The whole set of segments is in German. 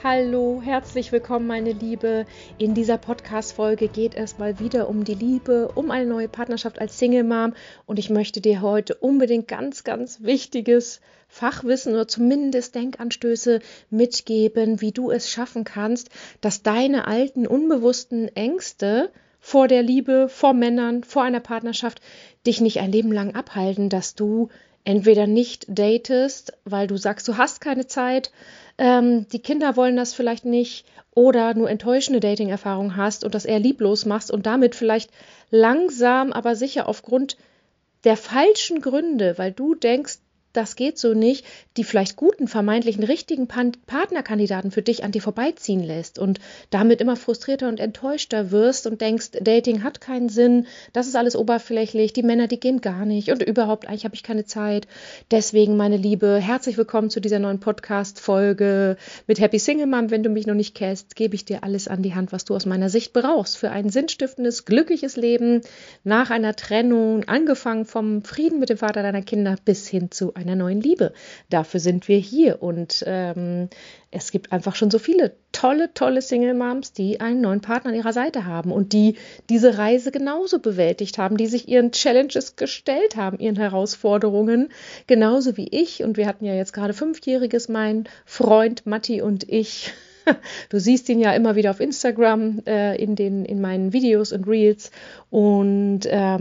Hallo, herzlich willkommen, meine Liebe. In dieser Podcast-Folge geht es mal wieder um die Liebe, um eine neue Partnerschaft als Single Mom. Und ich möchte dir heute unbedingt ganz, ganz wichtiges Fachwissen oder zumindest Denkanstöße mitgeben, wie du es schaffen kannst, dass deine alten, unbewussten Ängste vor der Liebe, vor Männern, vor einer Partnerschaft dich nicht ein Leben lang abhalten, dass du entweder nicht datest, weil du sagst, du hast keine Zeit, die Kinder wollen das vielleicht nicht oder nur enttäuschende Dating-Erfahrungen hast und das eher lieblos machst und damit vielleicht langsam, aber sicher aufgrund der falschen Gründe, weil du denkst, das geht so nicht, die vielleicht guten, vermeintlichen, richtigen Partnerkandidaten für dich an dir vorbeiziehen lässt und damit immer frustrierter und enttäuschter wirst und denkst, Dating hat keinen Sinn, das ist alles oberflächlich, die Männer, die gehen gar nicht und überhaupt, eigentlich habe ich keine Zeit. Deswegen, meine Liebe, herzlich willkommen zu dieser neuen Podcast-Folge mit Happy Single Mom. Wenn du mich noch nicht kennst, gebe ich dir alles an die Hand, was du aus meiner Sicht brauchst für ein sinnstiftendes, glückliches Leben nach einer Trennung, angefangen vom Frieden mit dem Vater deiner Kinder bis hin zu einer neuen Liebe. Dafür sind wir hier und es gibt einfach schon so viele tolle Single Moms, die einen neuen Partner an ihrer Seite haben und die diese Reise genauso bewältigt haben, die sich ihren Challenges gestellt haben, ihren Herausforderungen, genauso wie ich. Und wir hatten ja jetzt gerade 5-jähriges, mein Freund Matti und ich. Du siehst ihn ja immer wieder auf Instagram in meinen Videos und Reels. Und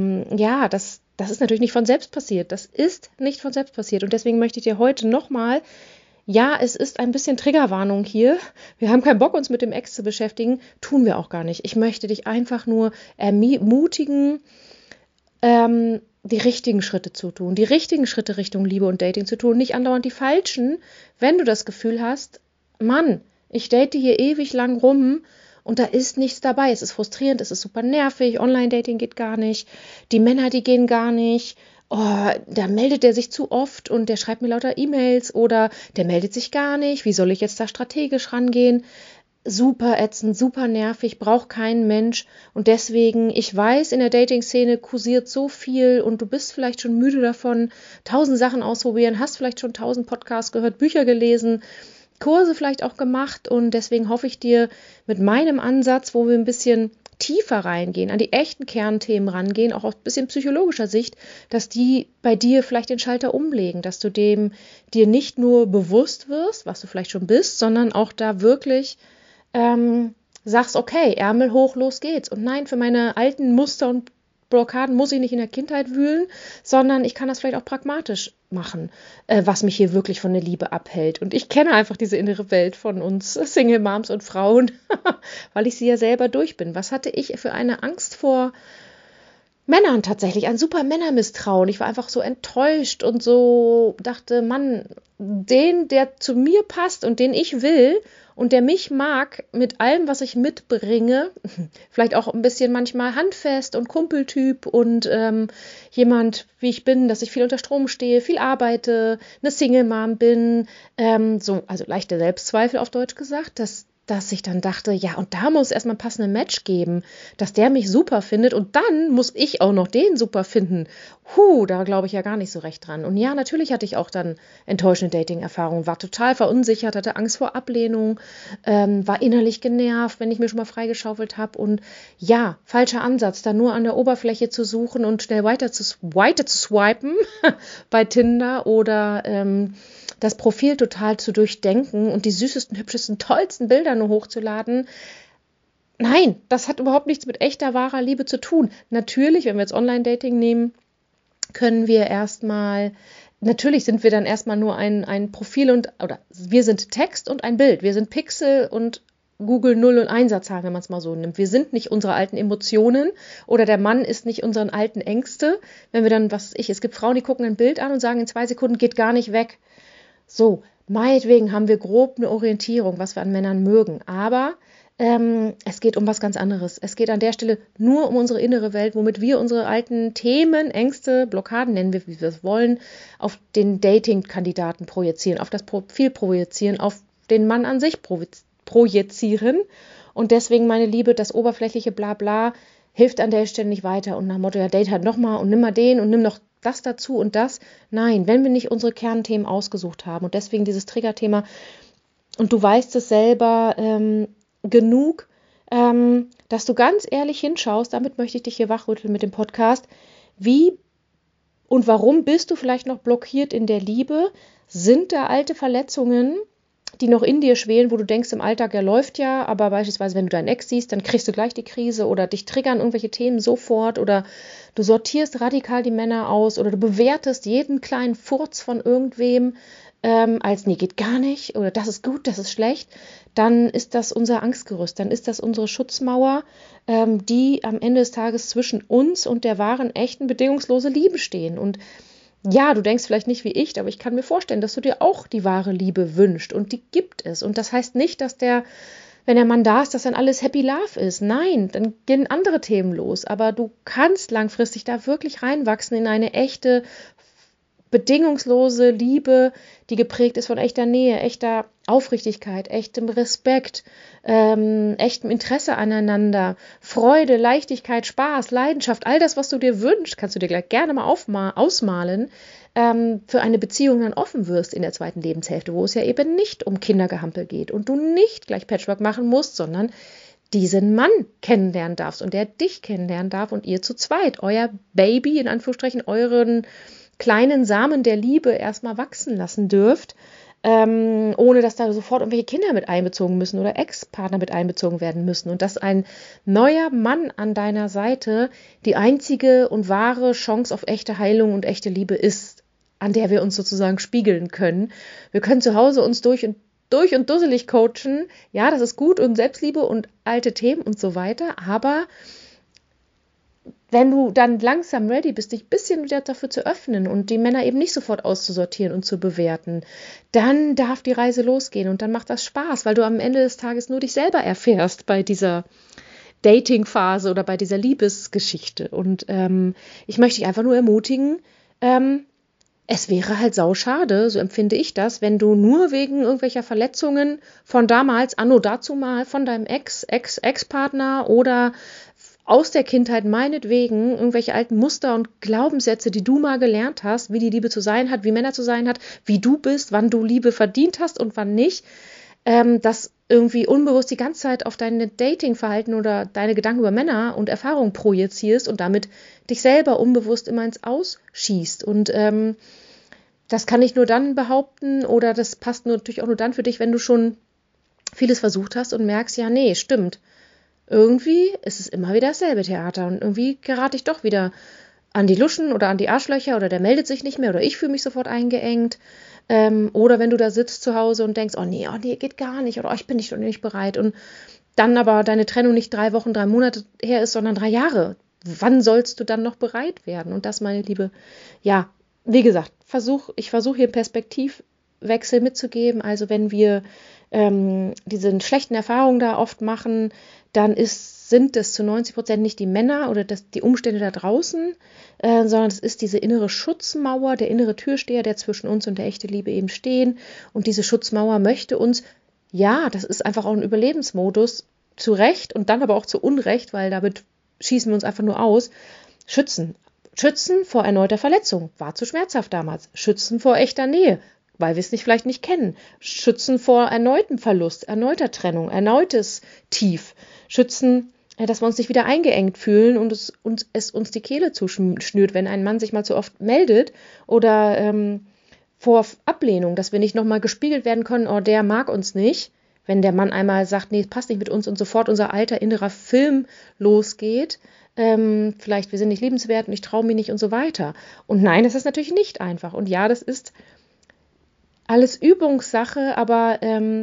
das ist natürlich nicht von selbst passiert. Das ist nicht von selbst passiert. Und deswegen möchte ich dir heute nochmal, ja, es ist ein bisschen Triggerwarnung hier. Wir haben keinen Bock, uns mit dem Ex zu beschäftigen. Tun wir auch gar nicht. Ich möchte dich einfach nur ermutigen, die richtigen Schritte zu tun. Die richtigen Schritte Richtung Liebe und Dating zu tun. Nicht andauernd die falschen, wenn du das Gefühl hast, Mann, ich date hier ewig lang rum und da ist nichts dabei. Es ist frustrierend, es ist super nervig, Online-Dating geht gar nicht, die Männer, die gehen gar nicht. Oh, da meldet der sich zu oft und der schreibt mir lauter E-Mails oder der meldet sich gar nicht. Wie soll ich jetzt da strategisch rangehen? Super ätzend, super nervig, braucht kein Mensch. Und deswegen, ich weiß, in der Dating-Szene kursiert so viel und du bist vielleicht schon müde davon, 1000 Sachen ausprobieren, hast vielleicht schon 1000 Podcasts gehört, Bücher gelesen, Kurse vielleicht auch gemacht und deswegen hoffe ich dir mit meinem Ansatz, wo wir ein bisschen tiefer reingehen, an die echten Kernthemen rangehen, auch aus ein bisschen psychologischer Sicht, dass die bei dir vielleicht den Schalter umlegen, dass du dem dir nicht nur bewusst wirst, was du vielleicht schon bist, sondern auch da wirklich sagst, okay, Ärmel hoch, los geht's. Und nein, für meine alten Muster und Blockaden muss ich nicht in der Kindheit wühlen, sondern ich kann das vielleicht auch pragmatisch machen, was mich hier wirklich von der Liebe abhält. Und ich kenne einfach diese innere Welt von uns Single Moms und Frauen, weil ich sie ja selber durch bin. Was hatte ich für eine Angst vor Männern tatsächlich, ein super Männermisstrauen. Ich war einfach so enttäuscht und so dachte, Mann, den, der zu mir passt und den ich will und der mich mag mit allem, was ich mitbringe, vielleicht auch ein bisschen manchmal handfest und Kumpeltyp und jemand, wie ich bin, dass ich viel unter Strom stehe, viel arbeite, eine Single-Mom bin, also leichte Selbstzweifel auf Deutsch gesagt, dass ich dann dachte, ja, und da muss es erstmal ein passendes Match geben, dass der mich super findet und dann muss ich auch noch den super finden. Da glaube ich ja gar nicht so recht dran. Und ja, natürlich hatte ich auch dann enttäuschende Dating-Erfahrungen, war total verunsichert, hatte Angst vor Ablehnung, war innerlich genervt, wenn ich mir schon mal freigeschaufelt habe und ja, falscher Ansatz, da nur an der Oberfläche zu suchen und schnell weiter zu swipen bei Tinder oder das Profil total zu durchdenken und die süßesten, hübschesten, tollsten Bilder nur hochzuladen. Nein, das hat überhaupt nichts mit echter, wahrer Liebe zu tun. Natürlich, wenn wir jetzt Online-Dating nehmen, können wir natürlich sind wir dann erstmal nur ein Profil oder wir sind Text und ein Bild. Wir sind Pixel und Google 0 und 1er-Zahlen, wenn man es mal so nimmt. Wir sind nicht unsere alten Emotionen oder der Mann ist nicht unseren alten Ängste. Wenn wir dann, es gibt Frauen, die gucken ein Bild an und sagen, in 2 Sekunden geht gar nicht weg. So, meinetwegen haben wir grob eine Orientierung, was wir an Männern mögen, aber es geht um was ganz anderes. Es geht an der Stelle nur um unsere innere Welt, womit wir unsere alten Themen, Ängste, Blockaden, nennen wir, wie wir es wollen, auf den Dating-Kandidaten projizieren, auf das Profil projizieren, auf den Mann an sich projizieren. Und deswegen, meine Liebe, das oberflächliche Blabla hilft an der Stelle nicht weiter. Und nach dem Motto, ja, date halt nochmal und nimm mal den und nimm noch das dazu und das. Nein, wenn wir nicht unsere Kernthemen ausgesucht haben und deswegen dieses Triggerthema, und du weißt es selber genug, dass du ganz ehrlich hinschaust, damit möchte ich dich hier wachrütteln mit dem Podcast, wie und warum bist du vielleicht noch blockiert in der Liebe? Sind da alte Verletzungen, die noch in dir schwelen, wo du denkst, im Alltag, er läuft ja, aber beispielsweise, wenn du deinen Ex siehst, dann kriegst du gleich die Krise oder dich triggern irgendwelche Themen sofort oder du sortierst radikal die Männer aus oder du bewertest jeden kleinen Furz von irgendwem als, nee, geht gar nicht oder das ist gut, das ist schlecht, dann ist das unser Angstgerüst, dann ist das unsere Schutzmauer, die am Ende des Tages zwischen uns und der wahren, echten, bedingungslose Liebe stehen. Und ja, du denkst vielleicht nicht wie ich, aber ich kann mir vorstellen, dass du dir auch die wahre Liebe wünschst und die gibt es. Und das heißt nicht, dass wenn der Mann da ist, dass dann alles Happy Love ist. Nein, dann gehen andere Themen los. Aber du kannst langfristig da wirklich reinwachsen in eine echte, bedingungslose Liebe, die geprägt ist von echter Nähe, echter Aufrichtigkeit, echtem Respekt, echtem Interesse aneinander, Freude, Leichtigkeit, Spaß, Leidenschaft, all das, was du dir wünschst, kannst du dir gleich gerne mal ausmalen, für eine Beziehung dann offen wirst in der zweiten Lebenshälfte, wo es ja eben nicht um Kindergehampel geht und du nicht gleich Patchwork machen musst, sondern diesen Mann kennenlernen darfst und der dich kennenlernen darf und ihr zu zweit, euer Baby, in Anführungsstrichen, euren kleinen Samen der Liebe erstmal wachsen lassen dürft, ohne dass da sofort irgendwelche Kinder mit einbezogen müssen oder Ex-Partner mit einbezogen werden müssen und dass ein neuer Mann an deiner Seite die einzige und wahre Chance auf echte Heilung und echte Liebe ist, an der wir uns sozusagen spiegeln können. Wir können zu Hause uns durch und dusselig coachen, ja, das ist gut und Selbstliebe und alte Themen und so weiter, aber wenn du dann langsam ready bist, dich ein bisschen wieder dafür zu öffnen und die Männer eben nicht sofort auszusortieren und zu bewerten, dann darf die Reise losgehen und dann macht das Spaß, weil du am Ende des Tages nur dich selber erfährst bei dieser Dating-Phase oder bei dieser Liebesgeschichte. Und ich möchte dich einfach nur ermutigen, es wäre halt sauschade, so empfinde ich das, wenn du nur wegen irgendwelcher Verletzungen von damals, anno dazu mal, von deinem Ex-Partner oder aus der Kindheit meinetwegen irgendwelche alten Muster und Glaubenssätze, die du mal gelernt hast, wie die Liebe zu sein hat, wie Männer zu sein hat, wie du bist, wann du Liebe verdient hast und wann nicht, das irgendwie unbewusst die ganze Zeit auf dein Datingverhalten oder deine Gedanken über Männer und Erfahrungen projizierst und damit dich selber unbewusst immer ins Ausschießt. Und das kann ich nur dann behaupten oder das passt natürlich auch nur dann für dich, wenn du schon vieles versucht hast und merkst, ja, nee, stimmt. Irgendwie ist es immer wieder dasselbe Theater und irgendwie gerate ich doch wieder an die Luschen oder an die Arschlöcher oder der meldet sich nicht mehr oder ich fühle mich sofort eingeengt. Oder wenn du da sitzt zu Hause und denkst, oh nee, geht gar nicht oder oh, ich bin nicht bereit und dann aber deine Trennung nicht 3 Wochen, 3 Monate her ist, sondern 3 Jahre. Wann sollst du dann noch bereit werden? Und das, meine Liebe, ja, wie gesagt, ich versuche hier einen Perspektivwechsel mitzugeben. Also wenn wir diese schlechten Erfahrungen da oft machen, dann sind es zu 90% nicht die Männer oder die Umstände da draußen, sondern es ist diese innere Schutzmauer, der innere Türsteher, der zwischen uns und der echten Liebe eben stehen. Und diese Schutzmauer möchte uns, ja, das ist einfach auch ein Überlebensmodus, zu Recht und dann aber auch zu Unrecht, weil damit schießen wir uns einfach nur aus, schützen. Schützen vor erneuter Verletzung, war zu schmerzhaft damals. Schützen vor echter Nähe, weil wir es vielleicht nicht kennen. Schützen vor erneutem Verlust, erneuter Trennung, erneutes Tief. Schützen, dass wir uns nicht wieder eingeengt fühlen und es uns die Kehle zuschnürt, wenn ein Mann sich mal zu oft meldet oder vor Ablehnung, dass wir nicht nochmal gespiegelt werden können, oh, der mag uns nicht. Wenn der Mann einmal sagt, nee, passt nicht mit uns und sofort unser alter innerer Film losgeht, vielleicht wir sind nicht liebenswert und ich traue mich nicht und so weiter. Und nein, das ist natürlich nicht einfach. Und ja, das ist alles Übungssache, aber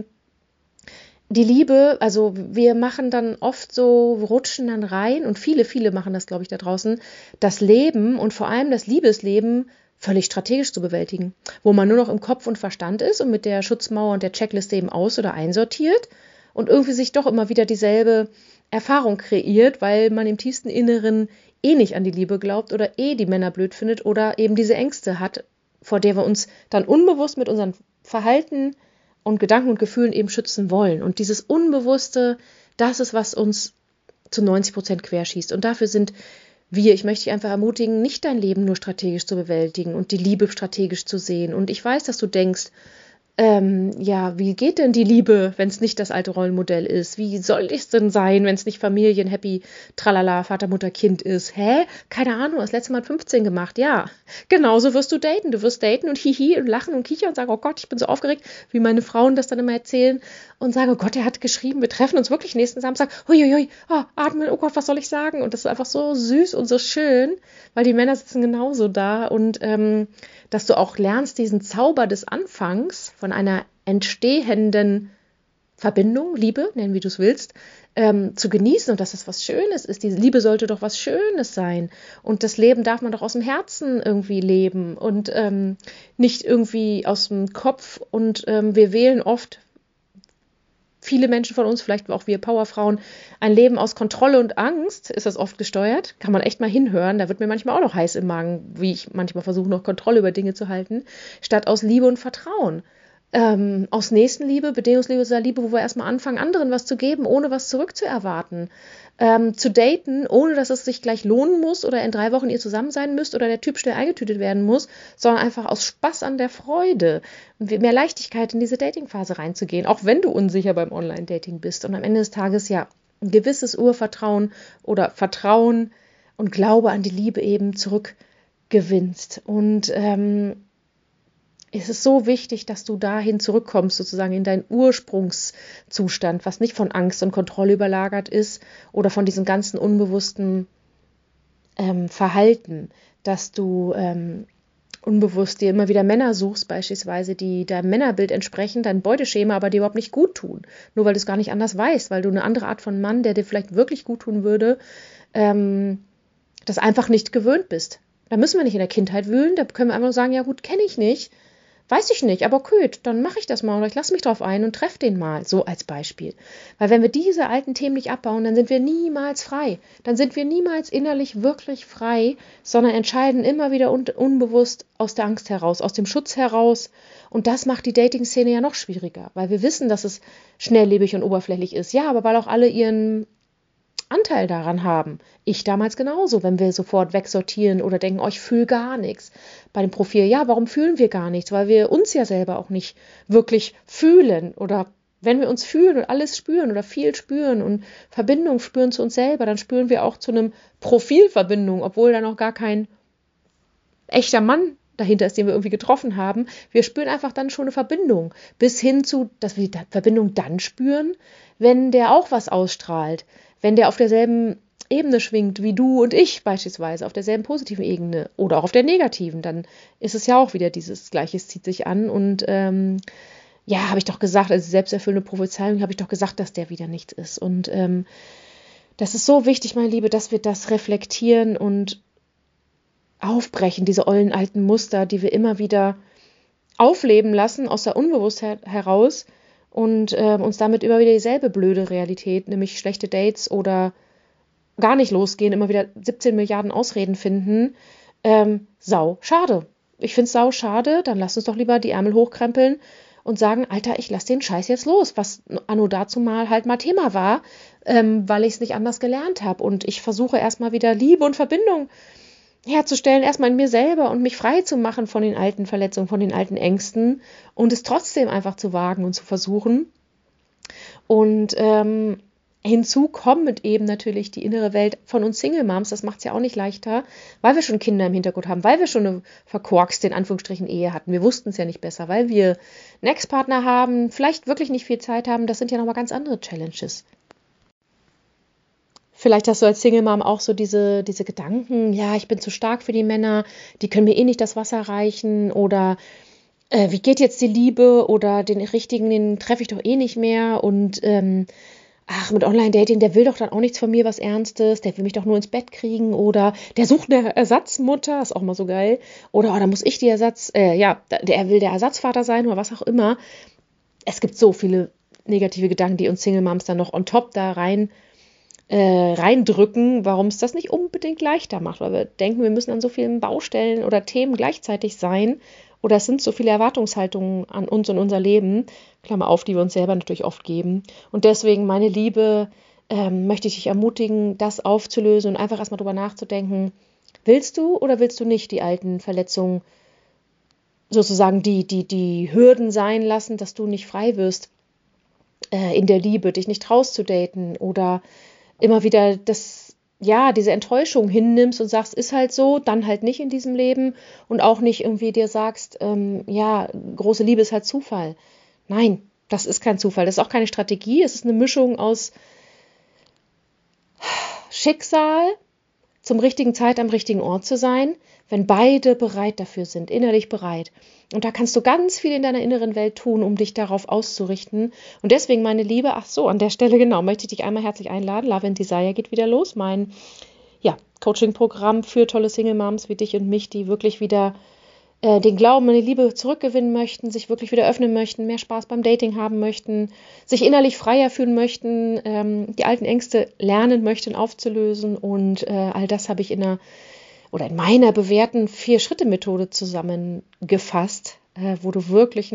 die Liebe, also wir machen dann oft so, rutschen dann rein und viele machen das, glaube ich, da draußen, das Leben und vor allem das Liebesleben völlig strategisch zu bewältigen, wo man nur noch im Kopf und Verstand ist und mit der Schutzmauer und der Checkliste eben aus- oder einsortiert und irgendwie sich doch immer wieder dieselbe Erfahrung kreiert, weil man im tiefsten Inneren nicht an die Liebe glaubt oder die Männer blöd findet oder eben diese Ängste hat, vor der wir uns dann unbewusst mit unserem Verhalten und Gedanken und Gefühlen eben schützen wollen. Und dieses Unbewusste, das ist, was uns zu 90% querschießt. Und dafür sind ich möchte dich einfach ermutigen, nicht dein Leben nur strategisch zu bewältigen und die Liebe strategisch zu sehen. Und ich weiß, dass du denkst, ja, wie geht denn die Liebe, wenn es nicht das alte Rollenmodell ist? Wie soll es denn sein, wenn es nicht Familien-happy, tralala, Vater, Mutter, Kind ist? Hä? Keine Ahnung, das letzte Mal hat 15 gemacht. Ja, genauso wirst du daten. Du wirst daten und hihi und lachen und kichern und sagen, oh Gott, ich bin so aufgeregt, wie meine Frauen das dann immer erzählen und sagen, oh Gott, er hat geschrieben, wir treffen uns wirklich nächsten Samstag. Huiuiui, oh, atmen, oh Gott, was soll ich sagen? Und das ist einfach so süß und so schön, weil die Männer sitzen genauso da und dass du auch lernst, diesen Zauber des Anfangs von einer entstehenden Verbindung, Liebe, nennen wie du es willst, zu genießen und dass das was Schönes ist. Die Liebe sollte doch was Schönes sein. Und das Leben darf man doch aus dem Herzen irgendwie leben und nicht irgendwie aus dem Kopf. Und wir wählen oft, viele Menschen von uns, vielleicht auch wir Powerfrauen, ein Leben aus Kontrolle und Angst, ist das oft gesteuert. Kann man echt mal hinhören. Da wird mir manchmal auch noch heiß im Magen, wie ich manchmal versuche, noch Kontrolle über Dinge zu halten, statt aus Liebe und Vertrauen. Aus Nächstenliebe, bedingungsloser Liebe, wo wir erstmal anfangen, anderen was zu geben, ohne was zurückzuerwarten. Zu daten, ohne dass es sich gleich lohnen muss oder in 3 Wochen ihr zusammen sein müsst oder der Typ schnell eingetütet werden muss, sondern einfach aus Spaß an der Freude und mehr Leichtigkeit in diese Datingphase reinzugehen, auch wenn du unsicher beim Online-Dating bist und am Ende des Tages ja ein gewisses Urvertrauen oder Vertrauen und Glaube an die Liebe eben zurückgewinnst. Und es ist so wichtig, dass du dahin zurückkommst, sozusagen in deinen Ursprungszustand, was nicht von Angst und Kontrolle überlagert ist oder von diesem ganzen unbewussten Verhalten, dass du unbewusst dir immer wieder Männer suchst, beispielsweise, die deinem Männerbild entsprechen, dein Beuteschema, aber dir überhaupt nicht gut tun. Nur weil du es gar nicht anders weißt, weil du eine andere Art von Mann, der dir vielleicht wirklich gut tun würde, das einfach nicht gewöhnt bist. Da müssen wir nicht in der Kindheit wühlen, da können wir einfach nur sagen, ja gut, kenne ich nicht. Weiß ich nicht, aber okay, dann mache ich das mal oder ich lasse mich drauf ein und treffe den mal, so als Beispiel. Weil wenn wir diese alten Themen nicht abbauen, dann sind wir niemals frei. Dann sind wir niemals innerlich wirklich frei, sondern entscheiden immer wieder unbewusst aus der Angst heraus, aus dem Schutz heraus. Und das macht die Dating-Szene ja noch schwieriger, weil wir wissen, dass es schnelllebig und oberflächlich ist. Ja, aber weil auch alle ihren Anteil daran haben. Ich damals genauso, wenn wir sofort wegsortieren oder denken, oh, ich fühle gar nichts. Bei dem Profil, ja, warum fühlen wir gar nichts? Weil wir uns ja selber auch nicht wirklich fühlen. Oder wenn wir uns fühlen und alles spüren oder viel spüren und Verbindung spüren zu uns selber, dann spüren wir auch zu einem Profilverbindung, obwohl da noch gar kein echter Mann dahinter ist, den wir irgendwie getroffen haben. Wir spüren einfach dann schon eine Verbindung. Bis hin zu, dass wir die Verbindung dann spüren, wenn der auch was ausstrahlt. Wenn der auf derselben Ebene schwingt wie du und ich beispielsweise, auf derselben positiven Ebene oder auch auf der negativen, dann ist es ja auch wieder dieses Gleiche, es zieht sich an und ja, habe ich doch gesagt, also selbsterfüllende Prophezeiung, habe ich doch gesagt, dass der wieder nichts ist. Und das ist so wichtig, meine Liebe, dass wir das reflektieren und aufbrechen, diese ollen alten Muster, die wir immer wieder aufleben lassen aus der Unbewusstheit heraus und uns damit immer wieder dieselbe blöde Realität, nämlich schlechte Dates oder gar nicht losgehen, immer wieder 17 Milliarden Ausreden finden. Sau schade. Ich finde es sau schade, dann lass uns doch lieber die Ärmel hochkrempeln und sagen, Alter, ich lass den Scheiß jetzt los, was anno dazu mal Thema war, weil ich es nicht anders gelernt habe. Und ich versuche erstmal wieder Liebe und Verbindung herzustellen, erstmal in mir selber und mich frei zu machen von den alten Verletzungen, von den alten Ängsten und es trotzdem einfach zu wagen und zu versuchen. Und hinzu kommt eben natürlich die innere Welt von uns Single Moms, das macht es ja auch nicht leichter, weil wir schon Kinder im Hintergrund haben, weil wir schon eine verkorkste, in Anführungsstrichen, Ehe hatten. Wir wussten es ja nicht besser, weil wir einen Ex-Partner haben, vielleicht wirklich nicht viel Zeit haben, das sind ja nochmal ganz andere Challenges. Vielleicht hast du als Single Mom auch so diese Gedanken, ja, ich bin zu stark für die Männer, die können mir eh nicht das Wasser reichen oder wie geht jetzt die Liebe oder den richtigen, den treffe ich doch eh nicht mehr und ach, mit Online-Dating, der will doch dann auch nichts von mir, was Ernstes, der will mich doch nur ins Bett kriegen oder der sucht eine Ersatzmutter, ist auch mal so geil, oder oh, da muss ich die der will der Ersatzvater sein oder was auch immer. Es gibt so viele negative Gedanken, die uns Single Moms dann noch on top da reindrücken, warum es das nicht unbedingt leichter macht, weil wir denken, wir müssen an so vielen Baustellen oder Themen gleichzeitig sein oder es sind so viele Erwartungshaltungen an uns und unser Leben, Klammer auf, die wir uns selber natürlich oft geben. Und deswegen, meine Liebe, möchte ich dich ermutigen, das aufzulösen und einfach erstmal drüber nachzudenken, willst du oder willst du nicht die alten Verletzungen sozusagen die Hürden sein lassen, dass du nicht frei wirst in der Liebe, dich nicht traust zu daten oder immer wieder diese Enttäuschung hinnimmst und sagst, ist halt so, dann halt nicht in diesem Leben und auch nicht irgendwie dir sagst, große Liebe ist halt Zufall. Nein, das ist kein Zufall, das ist auch keine Strategie, es ist eine Mischung aus Schicksal, zum richtigen Zeit am richtigen Ort zu sein, wenn beide bereit dafür sind, innerlich bereit. Und da kannst du ganz viel in deiner inneren Welt tun, um dich darauf auszurichten. Und deswegen, meine Liebe, an der Stelle genau, möchte ich dich einmal herzlich einladen. Love and Desire geht wieder los. Mein Coaching-Programm für tolle Single-Moms wie dich und mich, die wirklich wieder den Glauben an die Liebe zurückgewinnen möchten, sich wirklich wieder öffnen möchten, mehr Spaß beim Dating haben möchten, sich innerlich freier fühlen möchten, die alten Ängste lernen möchten aufzulösen. Und all das habe ich in meiner bewährten 4-Schritte-Methode zusammengefasst, wo du wirklich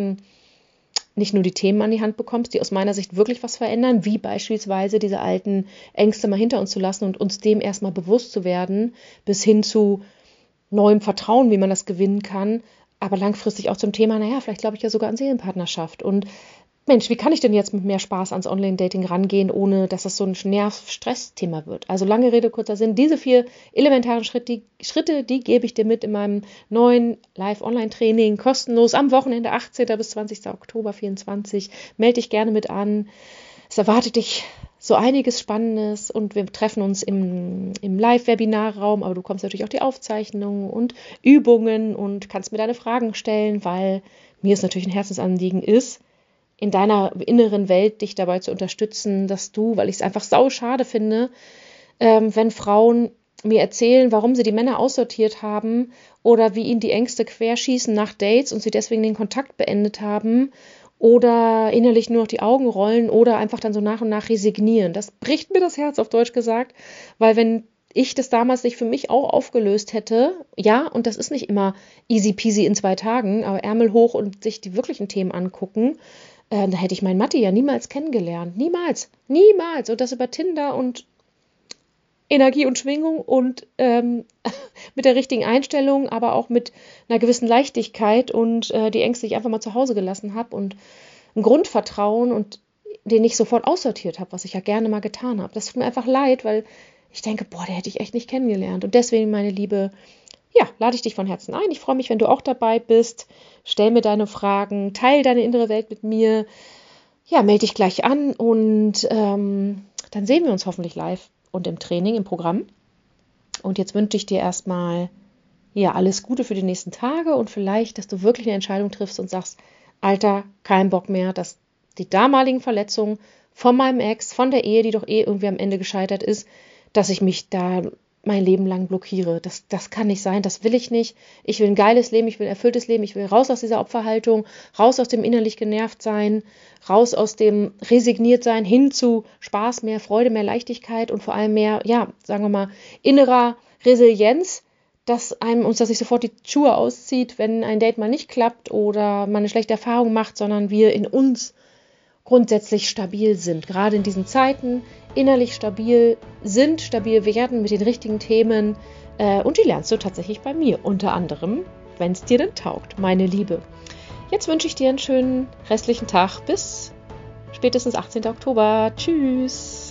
nicht nur die Themen an die Hand bekommst, die aus meiner Sicht wirklich was verändern, wie beispielsweise diese alten Ängste mal hinter uns zu lassen und uns dem erstmal bewusst zu werden, bis hin zu neuem Vertrauen, wie man das gewinnen kann, aber langfristig auch zum Thema, vielleicht glaube ich ja sogar an Seelenpartnerschaft. Und Mensch, wie kann ich denn jetzt mit mehr Spaß ans Online-Dating rangehen, ohne dass das so ein Nerv-Stress-Thema wird? Also lange Rede, kurzer Sinn, diese 4 elementaren Schritte, die gebe ich dir mit in meinem neuen Live-Online-Training, kostenlos am Wochenende, 18. bis 20. Oktober 2024. Melde dich gerne mit an. Es erwartet dich so einiges Spannendes und wir treffen uns im Live-Webinarraum, aber du bekommst natürlich auch die Aufzeichnungen und Übungen und kannst mir deine Fragen stellen, weil mir es natürlich ein Herzensanliegen ist, in deiner inneren Welt dich dabei zu unterstützen, dass du, weil ich es einfach sauschade finde, wenn Frauen mir erzählen, warum sie die Männer aussortiert haben oder wie ihnen die Ängste querschießen nach Dates und sie deswegen den Kontakt beendet haben oder innerlich nur noch die Augen rollen oder einfach dann so nach und nach resignieren. Das bricht mir das Herz, auf Deutsch gesagt, weil wenn ich das damals nicht für mich auch aufgelöst hätte, und das ist nicht immer easy peasy in 2 Tagen, aber Ärmel hoch und sich die wirklichen Themen angucken, da hätte ich meinen Matti ja niemals kennengelernt. Niemals. Und das über Tinder und Energie und Schwingung und mit der richtigen Einstellung, aber auch mit einer gewissen Leichtigkeit und die Ängste, die ich einfach mal zu Hause gelassen habe und ein Grundvertrauen und den ich sofort aussortiert habe, was ich ja gerne mal getan habe. Das tut mir einfach leid, weil ich denke, der hätte ich echt nicht kennengelernt. Und deswegen, meine Liebe, lade ich dich von Herzen ein. Ich freue mich, wenn du auch dabei bist. Stell mir deine Fragen, teile deine innere Welt mit mir. Melde dich gleich an und dann sehen wir uns hoffentlich live und im Training, im Programm. Und jetzt wünsche ich dir erstmal alles Gute für die nächsten Tage und vielleicht, dass du wirklich eine Entscheidung triffst und sagst, Alter, kein Bock mehr, dass die damaligen Verletzungen von meinem Ex, von der Ehe, die doch irgendwie am Ende gescheitert ist, dass ich mich da mein Leben lang blockiere. Das kann nicht sein, das will ich nicht. Ich will ein geiles Leben, ich will ein erfülltes Leben, ich will raus aus dieser Opferhaltung, raus aus dem innerlich genervt sein, raus aus dem resigniert sein, hin zu Spaß, mehr Freude, mehr Leichtigkeit und vor allem mehr, sagen wir mal, innerer Resilienz, dass sich sofort die Schuhe auszieht, wenn ein Date mal nicht klappt oder man eine schlechte Erfahrung macht, sondern wir in uns grundsätzlich stabil sind. Gerade in diesen Zeiten innerlich stabil sind, stabil werden mit den richtigen Themen und die lernst du tatsächlich bei mir, unter anderem, wenn es dir denn taugt, meine Liebe. Jetzt wünsche ich dir einen schönen restlichen Tag bis spätestens 18. Oktober. Tschüss!